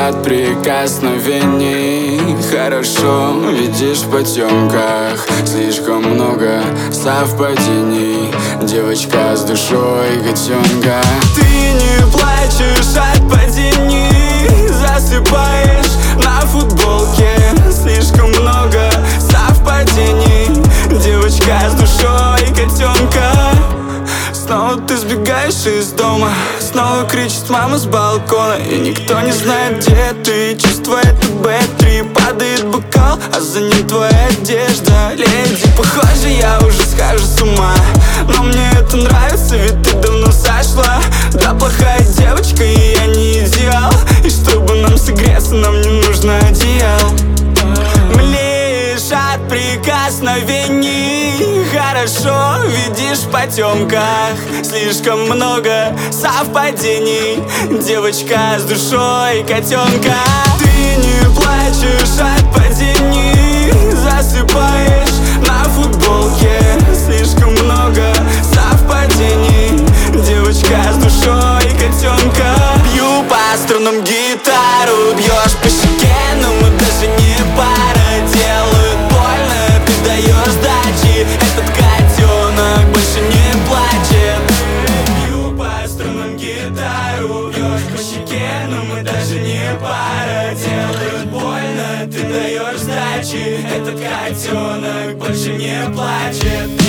от прикосновений. Хорошо видишь в потемках, слишком много совпадений. Девочка с душой котенка. Ты не плачешь от падений, засыпаешь на футболке. Слишком много совпадений. Девочка с душой котенка. Снова ты сбегаешь из дома, снова кричит мама с балкона. И никто не знает, где ты. Чувство это Б3. Падает бокал, а за ним твоя одежда. Леди, похоже, я уже схожу с ума. Но мне это нравится, ведь ты давно сошла. Да, плохая девочка, и я не идеал. И чтобы нам согреться, нам не нужно одеял. Млеешь от прикосновений. Хорошо видишь в потемках, слишком много совпадений. Девочка с душой котенка. Ты не плачешь от падений, засыпаешь на футболке. Слишком много совпадений. Девочка с душой котенка. Бью по струнам гитару, бьешь по щеке, но мы даже не пара. Делают больно, ты даешь сдачи. Этот котенок больше не плачет. Бью по струнам гитару, бьешь по щеке, но мы даже не пара. Делают больно, ты даешь сдачи. Этот котенок больше не плачет.